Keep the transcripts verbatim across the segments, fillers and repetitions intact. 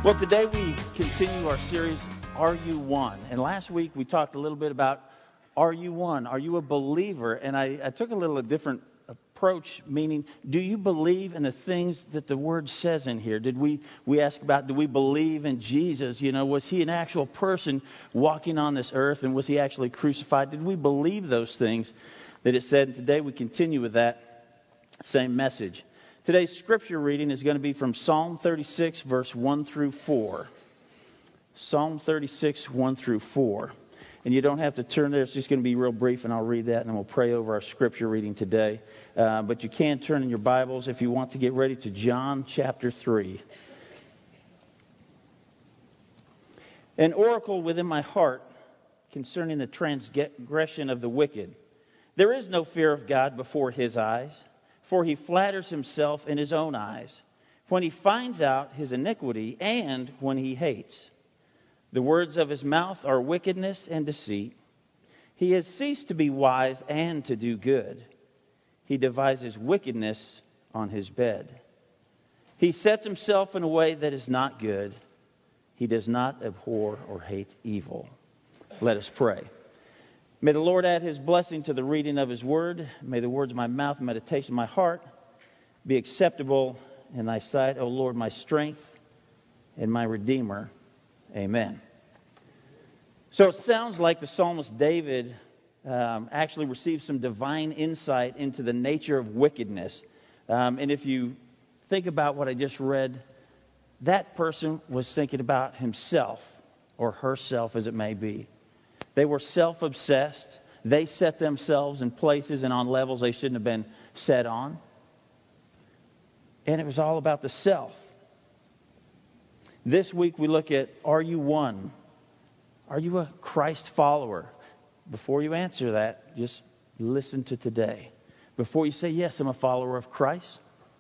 Well, today we continue our series, Are You One? And last week we talked a little bit about, are you one? Are you a believer? And I, I took a little a different approach, meaning, do you believe in the things that the Word says in here? Did we, we asked about, do we believe in Jesus? You know, was He an actual person walking on this earth? And was He actually crucified? Did we believe those things that it said? And today we continue with that same message. Today's scripture reading is going to be from Psalm thirty-six, verse one through four. Psalm thirty-six, one through four. And you don't have to turn there. It's just going to be real brief, and I'll read that, and then we'll pray over our scripture reading today. Uh, but you can turn in your Bibles if you want to get ready to John chapter three. An oracle within my heart concerning the transgression of the wicked. There is no fear of God before His eyes, for He flatters Himself in His own eyes, when He finds out His iniquity and when He hates. The words of His mouth are wickedness and deceit. He has ceased to be wise and to do good. He devises wickedness on His bed. He sets Himself in a way that is not good. He does not abhor or hate evil. Let us pray. May the Lord add His blessing to the reading of His word. May the words of my mouth and meditation of my heart be acceptable in Thy sight, O Lord, my strength and my Redeemer. Amen. So it sounds like the psalmist David um, actually received some divine insight into the nature of wickedness. Um, and if you think about what I just read, that person was thinking about himself or herself, as it may be. They were self-obsessed. They set themselves in places and on levels they shouldn't have been set on. And it was all about the self. This week we look at, are you one? Are you a Christ follower? Before you answer that, just listen to today. Before you say, yes, I'm a follower of Christ.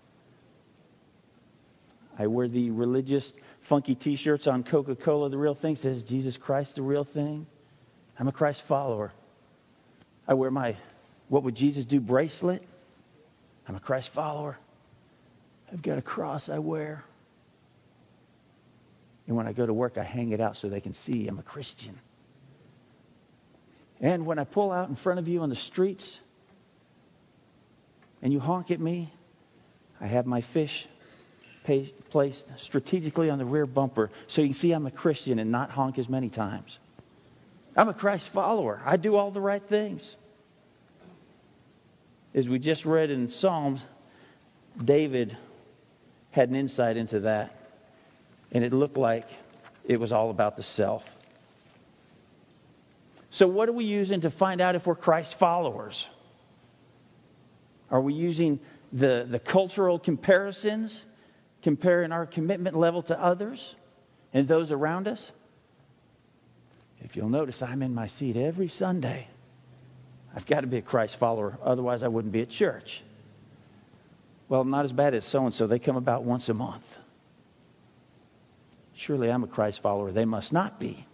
I wear the religious funky t-shirts on Coca-Cola, the real thing, says Jesus Christ, the real thing. I'm a Christ follower. I wear my What Would Jesus Do bracelet. I'm a Christ follower. I've got a cross I wear. And when I go to work, I hang it out so they can see I'm a Christian. And when I pull out in front of you on the streets and you honk at me, I have my fish placed strategically on the rear bumper so you can see I'm a Christian and not honk as many times. I'm a Christ follower. I do all the right things. As we just read in Psalms, David had an insight into that. And it looked like it was all about the self. So what are we using to find out if we're Christ followers? Are we using the, the cultural comparisons, comparing our commitment level to others and those around us? If you'll notice, I'm in my seat every Sunday. I've got to be a Christ follower, otherwise I wouldn't be at church. Well, I'm not as bad as so-and-so. They come about once a month. Surely I'm a Christ follower. They must not be.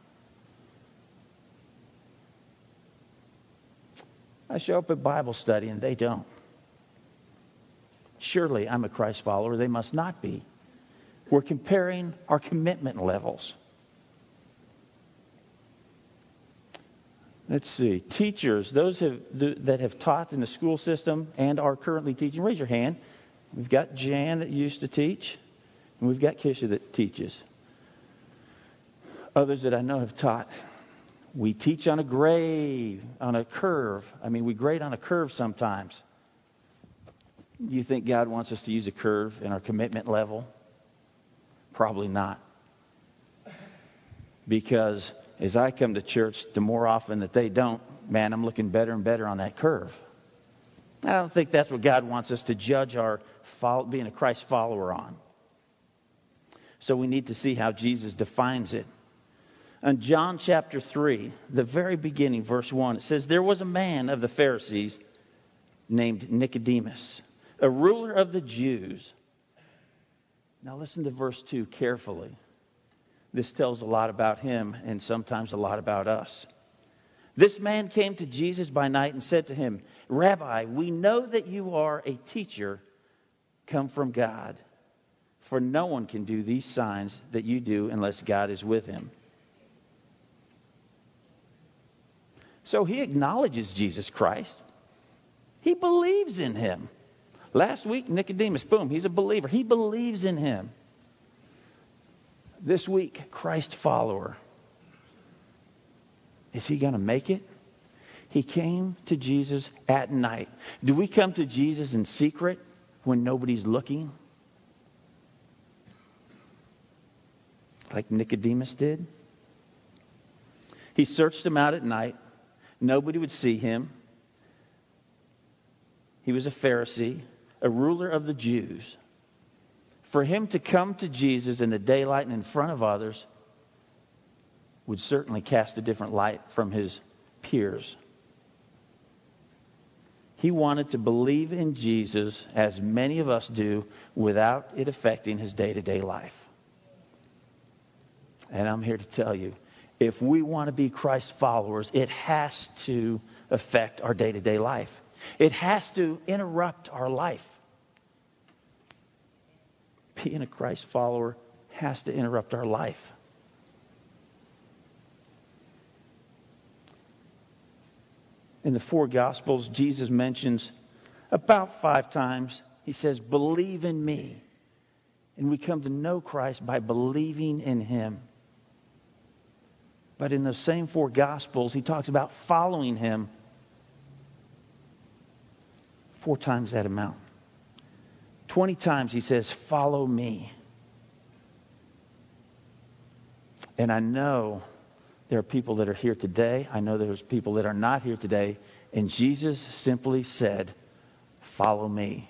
I show up at Bible study and they don't. Surely I'm a Christ follower. They must not be. We're comparing our commitment levels. Let's see. Teachers, those have, that have taught in the school system and are currently teaching, raise your hand. We've got Jan that used to teach, and we've got Kisha that teaches. Others that I know have taught. We teach on a grade, on a curve. I mean, we grade on a curve sometimes. Do you think God wants us to use a curve in our commitment level? Probably not. Because as I come to church, the more often that they don't, man, I'm looking better and better on that curve. I don't think that's what God wants us to judge our follow, being a Christ follower on. So we need to see how Jesus defines it. In John chapter three, the very beginning, verse one, it says, there was a man of the Pharisees named Nicodemus, a ruler of the Jews. Now listen to verse two carefully. This tells a lot about him and sometimes a lot about us. This man came to Jesus by night and said to him, Rabbi, we know that you are a teacher come from God. For no one can do these signs that you do unless God is with him. So he acknowledges Jesus Christ. He believes in him. Last week, Nicodemus, boom, he's a believer. He believes in him. This week, Christ follower. Is he going to make it? He came to Jesus at night. Do we come to Jesus in secret when nobody's looking? Like Nicodemus did? He searched him out at night. Nobody would see him. He was a Pharisee, a ruler of the Jews. For him to come to Jesus in the daylight and in front of others would certainly cast a different light from his peers. He wanted to believe in Jesus, as many of us do, without it affecting his day-to-day life. And I'm here to tell you, if we want to be Christ followers, it has to affect our day-to-day life. It has to interrupt our life. Being a Christ follower has to interrupt our life. In the four Gospels, Jesus mentions about five times, he says, believe in me. And we come to know Christ by believing in him. But in those same four Gospels, he talks about following him four times that amount. Twenty times he says, follow me. And I know there are people that are here today. I know there's people that are not here today. And Jesus simply said, follow me.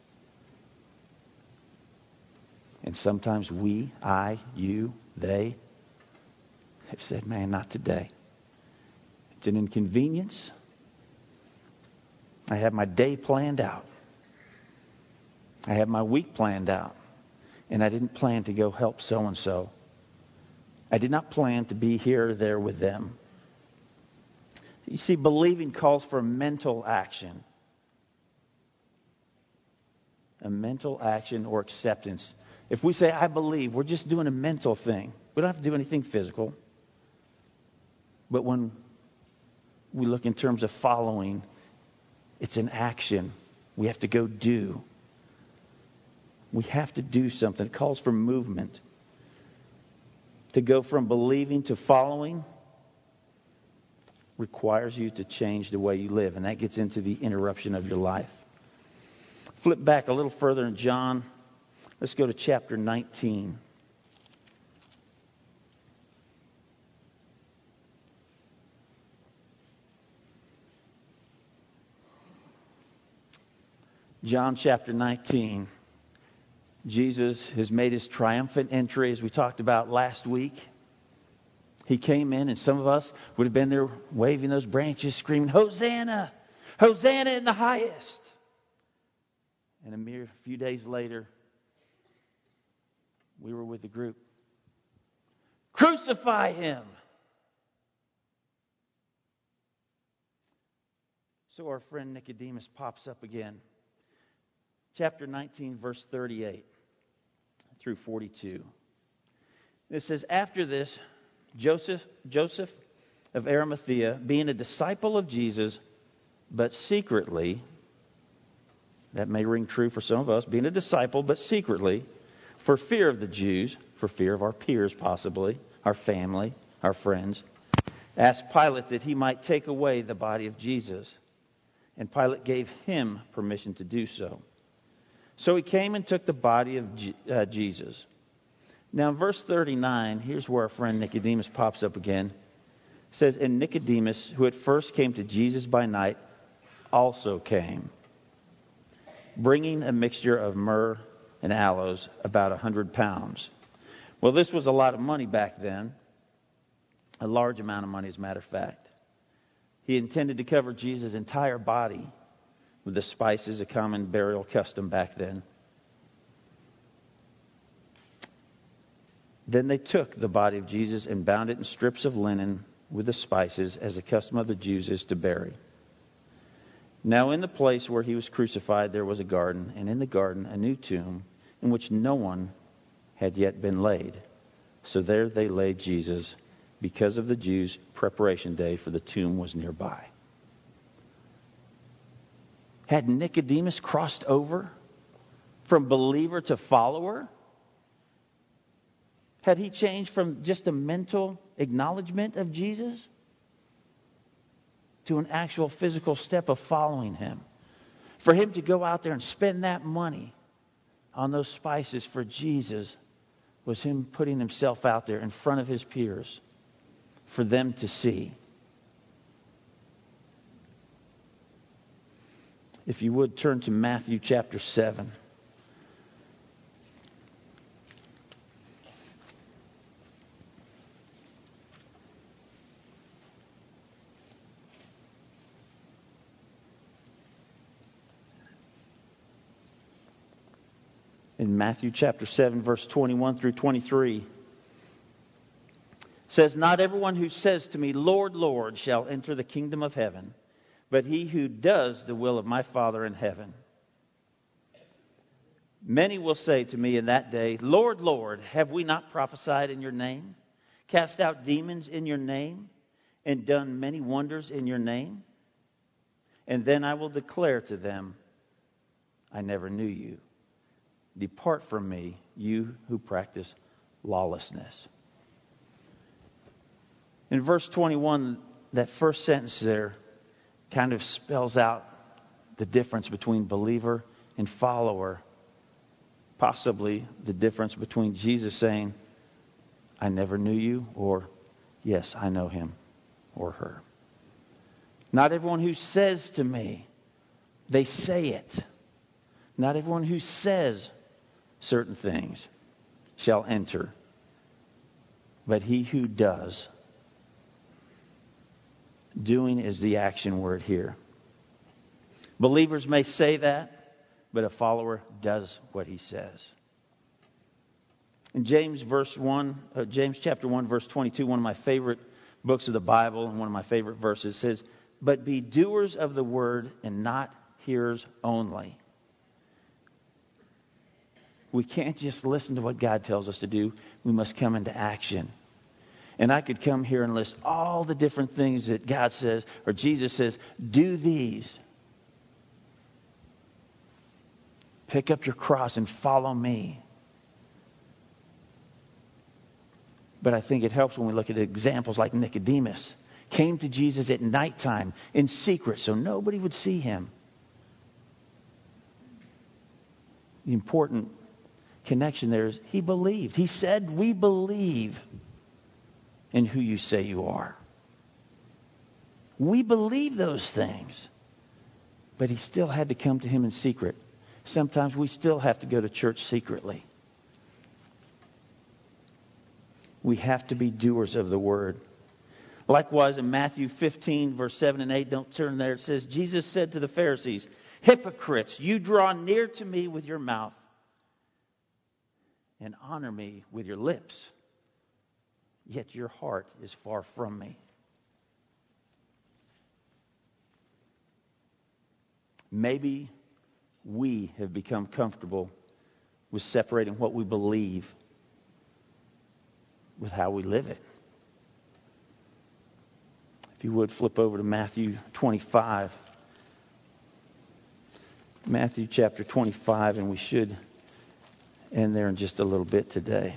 And sometimes we, I, you, they have said, man, not today. It's an inconvenience. I have my day planned out. I have my week planned out. And I didn't plan to go help so-and-so. I did not plan to be here or there with them. You see, believing calls for mental action. A mental action or acceptance. If we say, I believe, we're just doing a mental thing. We don't have to do anything physical. But when we look in terms of following, it's an action. We have to go do. We have to do something. It calls for movement. To go from believing to following requires you to change the way you live. And that gets into the interruption of your life. Flip back a little further in John. Let's go to chapter nineteen. John chapter nineteen. Jesus has made his triumphant entry, as we talked about last week. He came in, and some of us would have been there waving those branches, screaming, Hosanna! Hosanna in the highest! And a mere few days later, we were with the group. Crucify him! So our friend Nicodemus pops up again. Chapter nineteen, verse thirty-eight through forty-two. It says, after this, Joseph, Joseph of Arimathea, being a disciple of Jesus, but secretly, that may ring true for some of us, being a disciple, but secretly, for fear of the Jews, for fear of our peers possibly, our family, our friends, asked Pilate that he might take away the body of Jesus. And Pilate gave him permission to do so. So he came and took the body of G- uh, Jesus. Now in verse thirty-nine, here's where our friend Nicodemus pops up again. It says, and Nicodemus, who at first came to Jesus by night, also came, bringing a mixture of myrrh and aloes, about a hundred pounds. Well, this was a lot of money back then. A large amount of money, as a matter of fact. He intended to cover Jesus' entire body with the spices, a common burial custom back then. Then they took the body of Jesus and bound it in strips of linen with the spices, as the custom of the Jews is to bury. Now in the place where he was crucified there was a garden, and in the garden a new tomb, in which no one had yet been laid. So there they laid Jesus, because of the Jews' preparation day, for the tomb was nearby. Had Nicodemus crossed over from believer to follower? Had he changed from just a mental acknowledgement of Jesus to an actual physical step of following him? For him to go out there and spend that money on those spices for Jesus was him putting himself out there in front of his peers for them to see. If you would, turn to Matthew chapter seven. In Matthew chapter seven, verse twenty-one through twenty-three, says, "Not everyone who says to me, 'Lord, Lord,' shall enter the kingdom of heaven, but he who does the will of my Father in heaven. Many will say to me in that day, 'Lord, Lord, have we not prophesied in your name, cast out demons in your name, and done many wonders in your name?' And then I will declare to them, 'I never knew you. Depart from me, you who practice lawlessness.'" In verse twenty-one, that first sentence there kind of spells out the difference between believer and follower. Possibly the difference between Jesus saying, "I never knew you," or, "Yes, I know him or her." Not everyone who says to me, they say it. Not everyone who says certain things shall enter, but he who does. Doing is the action word here. Believers may say that, but a follower does what he says. In James verse one, uh, James chapter one, verse twenty-two, one of my favorite books of the Bible and one of my favorite verses, says, "But be doers of the word and not hearers only." We can't just listen to what God tells us to do. We must come into action. And I could come here and list all the different things that God says, or Jesus says, do these. Pick up your cross and follow me. But I think it helps when we look at examples like Nicodemus. Came to Jesus at nighttime in secret so nobody would see him. The important connection there is he believed. He said, "We believe in who you say you are." We believe those things. But he still had to come to him in secret. Sometimes we still have to go to church secretly. We have to be doers of the word. Likewise, in Matthew fifteen, verse seven and eight, don't turn there, it says, Jesus said to the Pharisees, "Hypocrites, you draw near to me with your mouth and honor me with your lips, yet your heart is far from me." Maybe we have become comfortable with separating what we believe with how we live it. If you would, flip over to Matthew twenty-five. Matthew chapter twenty-five, and we should end there in just a little bit today.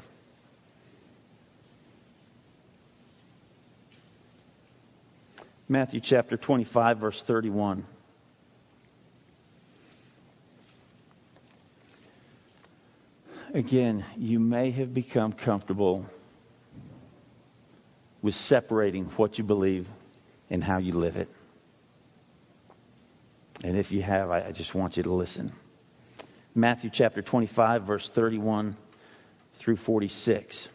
Matthew chapter twenty-five, verse thirty-one. Again, you may have become comfortable with separating what you believe and how you live it. And if you have, I just want you to listen. Matthew chapter twenty-five, verse thirty-one through forty-six.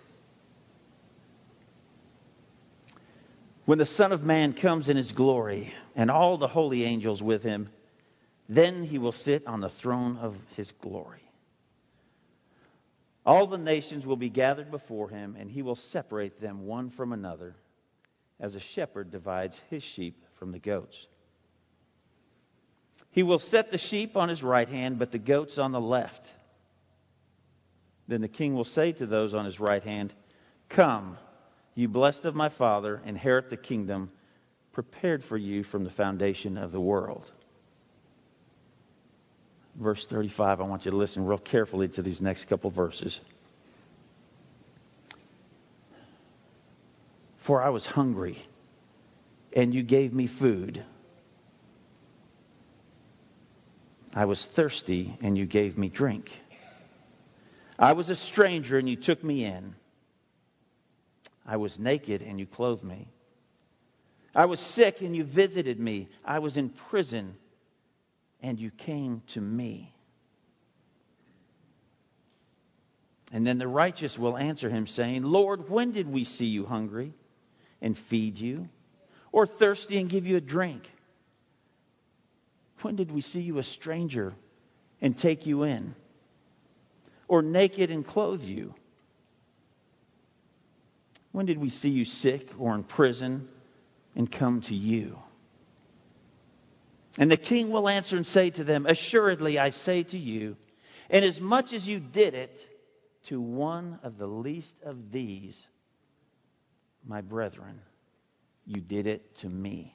"When the Son of Man comes in his glory, and all the holy angels with him, then he will sit on the throne of his glory. All the nations will be gathered before him, and he will separate them one from another, as a shepherd divides his sheep from the goats. He will set the sheep on his right hand, but the goats on the left. Then the king will say to those on his right hand, Come, you blessed of my Father, inherit the kingdom prepared for you from the foundation of the world. Verse thirty-five, I want you to listen real carefully to these next couple verses. For I was hungry, and you gave me food. I was thirsty, and you gave me drink. I was a stranger, and you took me in. I was naked, and you clothed me. I was sick, and you visited me. I was in prison, and you came to me. And then the righteous will answer him, saying, Lord, when did we see you hungry and feed you, or thirsty and give you a drink? When did we see you a stranger and take you in, or naked and clothe you? When did we see you sick or in prison and come to you? And the king will answer and say to them, Assuredly, I say to you, inasmuch as you did it to one of the least of these, my brethren, you did it to me.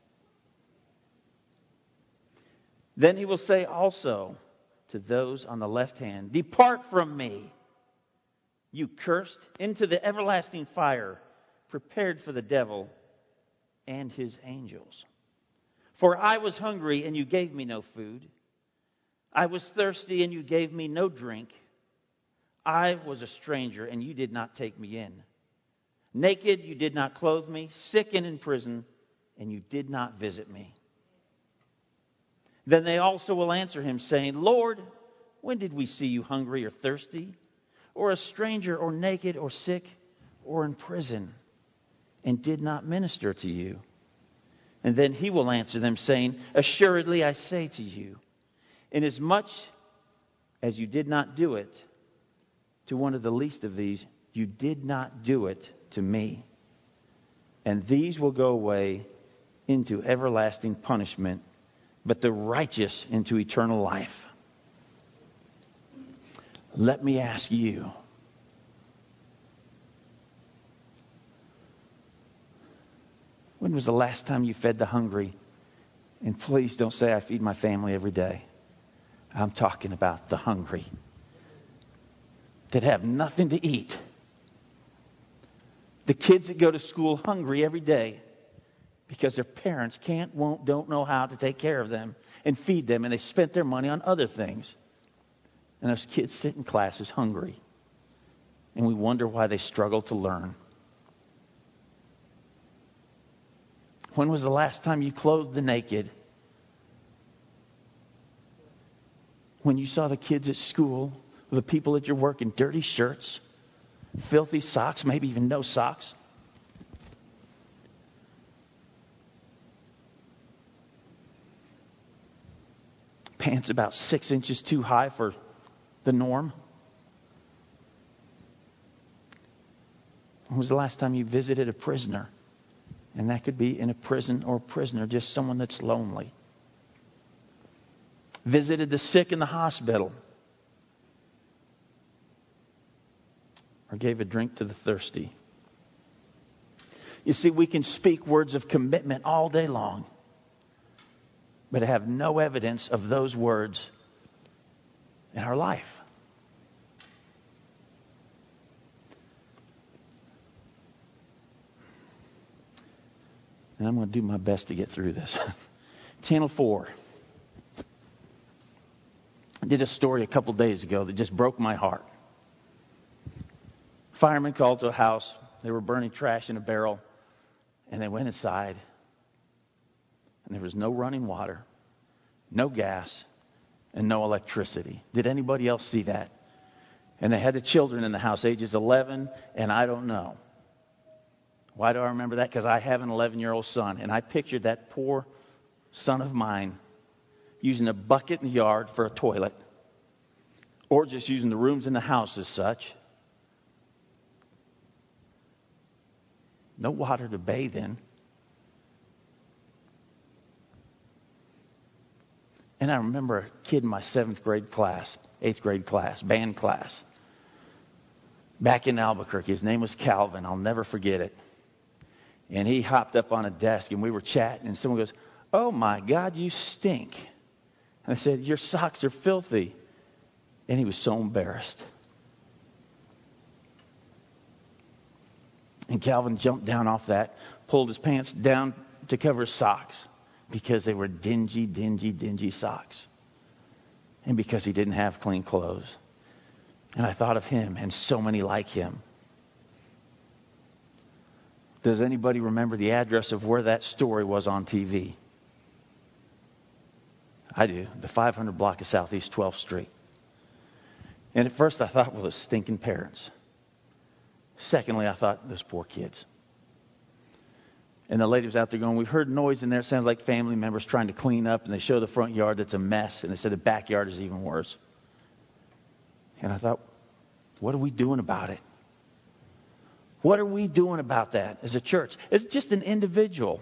Then he will say also to those on the left hand, Depart from me, you cursed, into the everlasting fire prepared for the devil and his angels. For I was hungry, and you gave me no food. I was thirsty, and you gave me no drink. I was a stranger, and you did not take me in. Naked, you did not clothe me. Sick and in prison, and you did not visit me. Then they also will answer him, saying, Lord, when did we see you hungry or thirsty, or a stranger, or naked, or sick, or in prison, and did not minister to you? And then he will answer them, saying, Assuredly, I say to you, inasmuch as you did not do it to one of the least of these, you did not do it to me. And these will go away into everlasting punishment, but the righteous into eternal life. Let me ask you, when was the last time you fed the hungry? And please don't say I feed my family every day. I'm talking about the hungry that have nothing to eat. The kids that go to school hungry every day because their parents can't, won't, don't know how to take care of them and feed them, and they spent their money on other things. And those kids sit in classes hungry. And we wonder why they struggle to learn. When was the last time you clothed the naked? When you saw the kids at school, or the people at your work in dirty shirts, filthy socks, maybe even no socks? Pants about six inches too high for the norm? When was the last time you visited a prisoner? And that could be in a prison or a prisoner, just someone that's lonely. Visited the sick in the hospital. Or gave a drink to the thirsty. You see, we can speak words of commitment all day long, but have no evidence of those words in our life. And I'm going to do my best to get through this. Channel four. I did a story a couple days ago that just broke my heart. Firemen called to a house. They were burning trash in a barrel. And they went inside. And there was no running water, no gas, and no electricity. Did anybody else see that? And they had the children in the house, ages eleven, and I don't know. Why do I remember that? Because I have an eleven-year-old son, and I pictured that poor son of mine using a bucket in the yard for a toilet, or just using the rooms in the house as such. No water to bathe in. And I remember a kid in my seventh grade class, eighth grade class, band class. back in Albuquerque. His name was Calvin. I'll never forget it. And he hopped up on a desk, and we were chatting, and someone goes, "Oh, my God, you stink." And I said, "Your socks are filthy." And he was so embarrassed. And Calvin jumped down off that, pulled his pants down to cover his socks because they were dingy, dingy, dingy socks. And because he didn't have clean clothes. And I thought of him and so many like him. Does anybody remember the address of where that story was on T V? I do. The five hundred block of Southeast twelfth Street. And at first I thought, well, those stinking parents. Secondly, I thought, those poor kids. And the lady was out there going, "We've heard noise in there. It sounds like family members trying to clean up." And they show the front yard that's a mess. And they said the backyard is even worse. And I thought, what are we doing about it? What are we doing about that as a church? It's just an individual.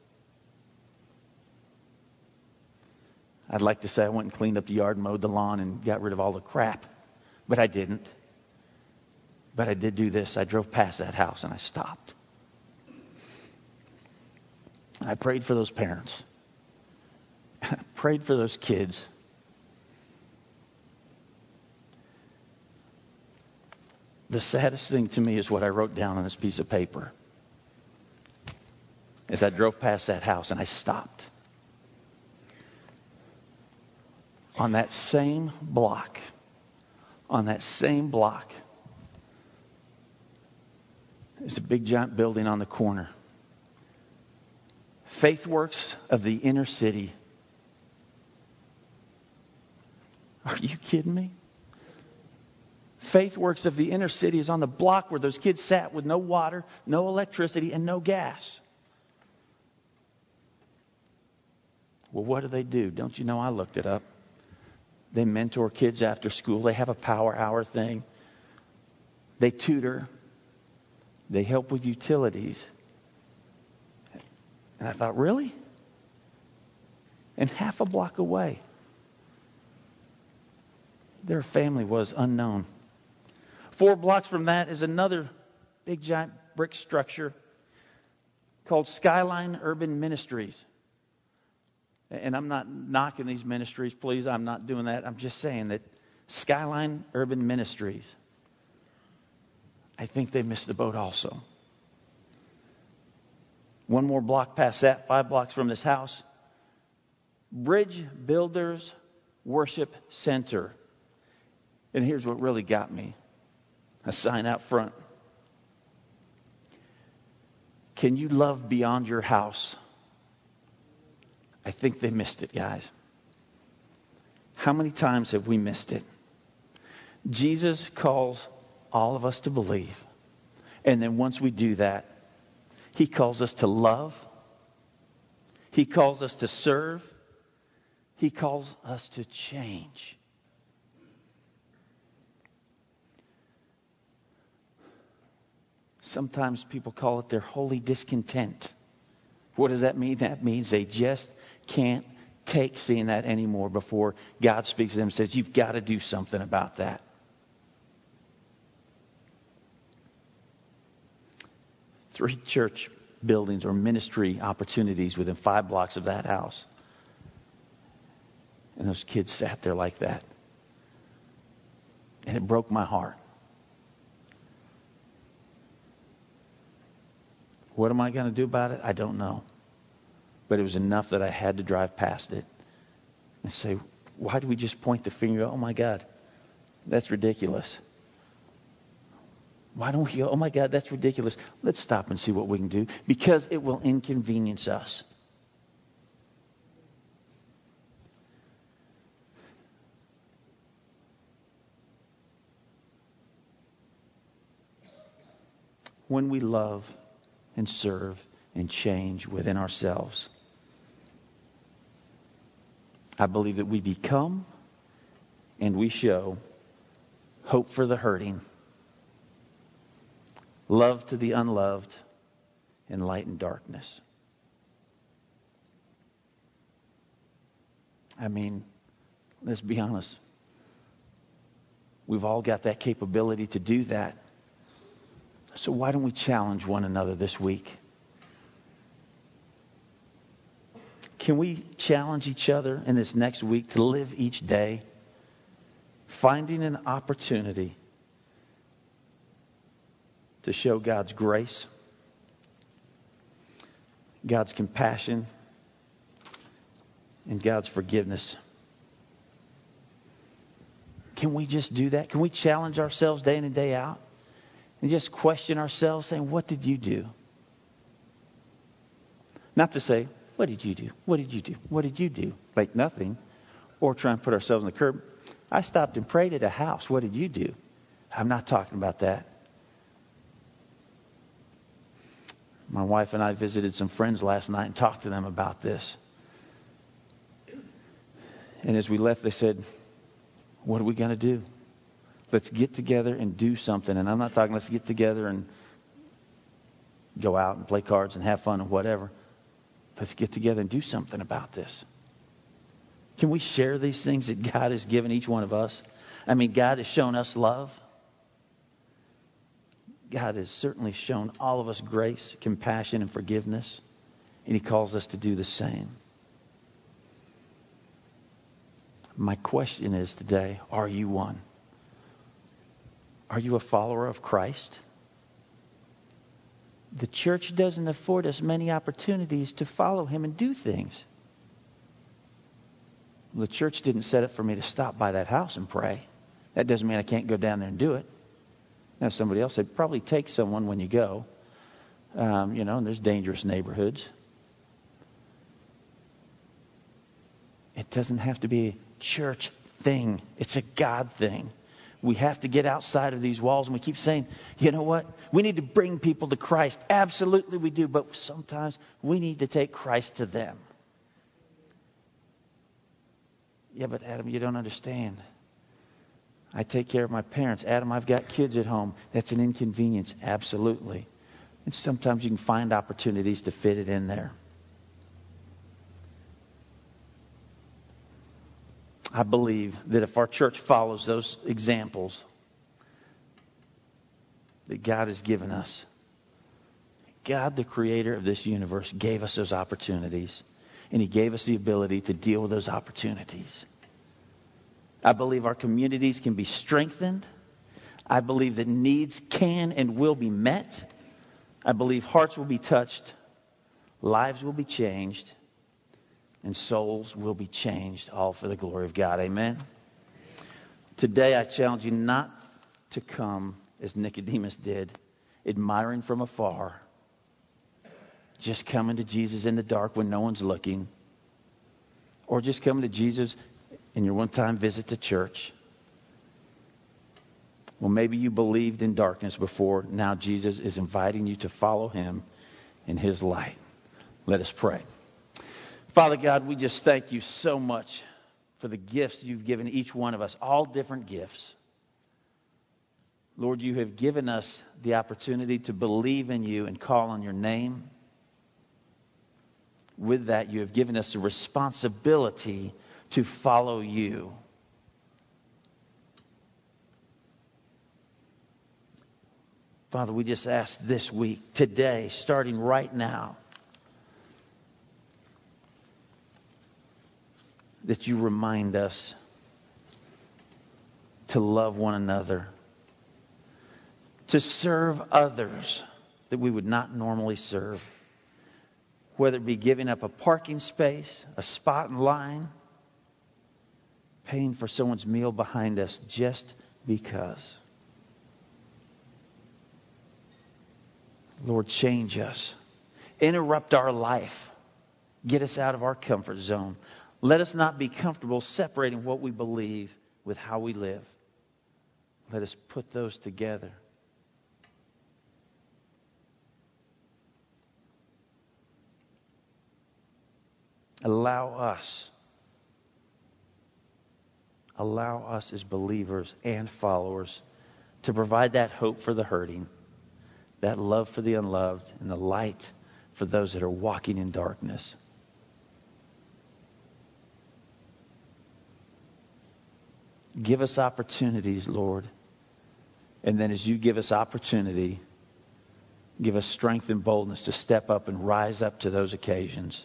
I'd like to say I went and cleaned up the yard, mowed the lawn, and got rid of all the crap. But I didn't. But I did do this. I drove past that house and I stopped. I prayed for those parents. I prayed for those kids. The saddest thing to me is what I wrote down on this piece of paper. As I drove past that house and I stopped. On that same block, on that same block, there's a big giant building on the corner. FaithWorks of the inner city. Are you kidding me? FaithWorks of the inner city is on the block where those kids sat with no water, no electricity, and no gas. Well, what do they do? Don't you know? I looked it up. They mentor kids after school. They have a power hour thing. They tutor. They help with utilities. And I thought, really? And half a block away, their family was unknown. Four blocks from that is another big giant brick structure called Skyline Urban Ministries. And I'm not knocking these ministries, please. I'm not doing that. I'm just saying that Skyline Urban Ministries, I think they missed the boat also. One more block past that, five blocks from this house, Bridge Builders Worship Center. And here's what really got me. A sign out front. Can you love beyond your house? I think they missed it, guys. How many times have we missed it? Jesus calls all of us to believe. And then once we do that, He calls us to love. He calls us to serve. He calls us to change. Sometimes people call it their holy discontent. What does that mean? That means they just can't take seeing that anymore before God speaks to them and says, you've got to do something about that. Three church buildings or ministry opportunities within five blocks of that house. And those kids sat there like that. And it broke my heart. What am I going to do about it? I don't know. But it was enough that I had to drive past it and say, why do we just point the finger? Oh my God, that's ridiculous. Why don't we go, oh my God, that's ridiculous. Let's stop and see what we can do, because it will inconvenience us. When we love and serve and change within ourselves, I believe that we become and we show hope for the hurting, love to the unloved, and light in darkness. I mean, let's be honest. We've all got that capability to do that. So why don't we challenge one another this week? Can we challenge each other in this next week to live each day finding an opportunity to show God's grace, God's compassion, and God's forgiveness? Can we just do that? Can we challenge ourselves day in and day out and just question ourselves, saying, what did you do? Not to say, what did you do? What did you do? What did you do? Like nothing. Or try and put ourselves on the curb. I stopped and prayed at a house. What did you do? I'm not talking about that. My wife and I visited some friends last night and talked to them about this. And as we left, they said, what are we going to do? Let's get together and do something. And I'm not talking let's get together and go out and play cards and have fun and whatever. Let's get together and do something about this. Can we share these things that God has given each one of us? I mean, God has shown us love. God has certainly shown all of us grace, compassion, and forgiveness. And He calls us to do the same. My question is today, are you one? Are you a follower of Christ? The church doesn't afford us many opportunities to follow Him and do things. The church didn't set up for me to stop by that house and pray. That doesn't mean I can't go down there and do it. Now, somebody else said, probably take someone when you go. Um, you know, and there's dangerous neighborhoods. It doesn't have to be a church thing. It's a God thing. We have to get outside of these walls. And we keep saying, you know what? We need to bring people to Christ. Absolutely we do. But sometimes we need to take Christ to them. Yeah, but Adam, you don't understand. I take care of my parents. Adam, I've got kids at home. That's an inconvenience. Absolutely. And sometimes you can find opportunities to fit it in there. I believe that if our church follows those examples that God has given us, God, the creator of this universe, gave us those opportunities. And He gave us the ability to deal with those opportunities. I believe our communities can be strengthened. I believe that needs can and will be met. I believe hearts will be touched. Lives will be changed. And souls will be changed, all for the glory of God. Amen. Today I challenge you not to come as Nicodemus did, admiring from afar. Just coming to Jesus in the dark when no one's looking. Or just coming to Jesus in your one-time visit to church. Well, maybe you believed in darkness before. Now Jesus is inviting you to follow Him in His light. Let us pray. Father God, we just thank You so much for the gifts You've given each one of us, all different gifts. Lord, You have given us the opportunity to believe in You and call on Your name. With that, You have given us a responsibility to follow You. Father, we just ask this week, today, starting right now, that You remind us to love one another, to serve others that we would not normally serve. Whether it be giving up a parking space, a spot in line, paying for someone's meal behind us just because. Lord, change us. Interrupt our life. Get us out of our comfort zone. Let us not be comfortable separating what we believe with how we live. Let us put those together. Allow us, allow us as believers and followers to provide that hope for the hurting, that love for the unloved, and the light for those that are walking in darkness. Give us opportunities, Lord. And then as You give us opportunity, Give us strength and boldness to step up and rise up to those occasions.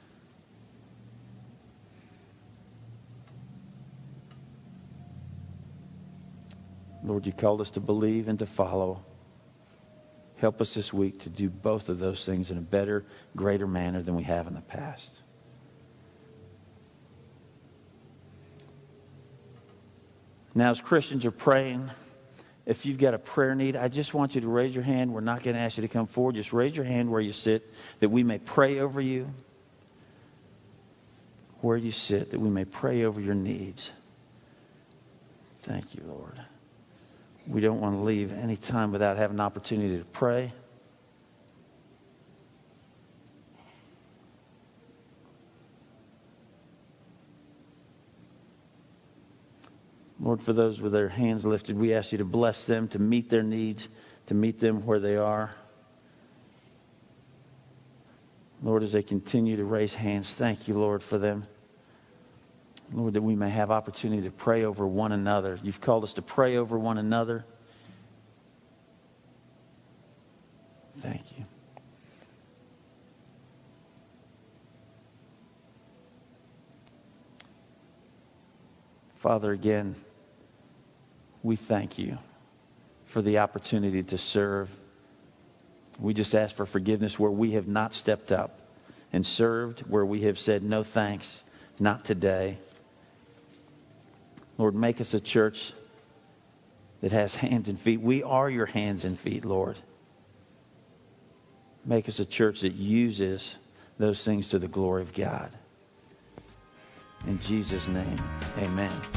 Lord, you called us to believe and to follow. Help us this week to do both of those things in a better, greater manner than we have in the past. Now, as Christians are praying, if you've got a prayer need, I just want you to raise your hand. We're not going to ask you to come forward. Just raise your hand where you sit, that we may pray over you. Where you sit, that we may pray over your needs. Thank you, Lord. We don't want to leave any time without having an opportunity to pray. Lord, for those with their hands lifted, we ask you to bless them, to meet their needs, to meet them where they are. Lord, as they continue to raise hands, thank you, Lord, for them. Lord, that we may have opportunity to pray over one another. You've called us to pray over one another. Thank you. Father, again, we thank you for the opportunity to serve. We just ask for forgiveness where we have not stepped up and served, where we have said no thanks, not today. Lord, make us a church that has hands and feet. We are your hands and feet, Lord. Make us a church that uses those things to the glory of God. In Jesus' name, amen.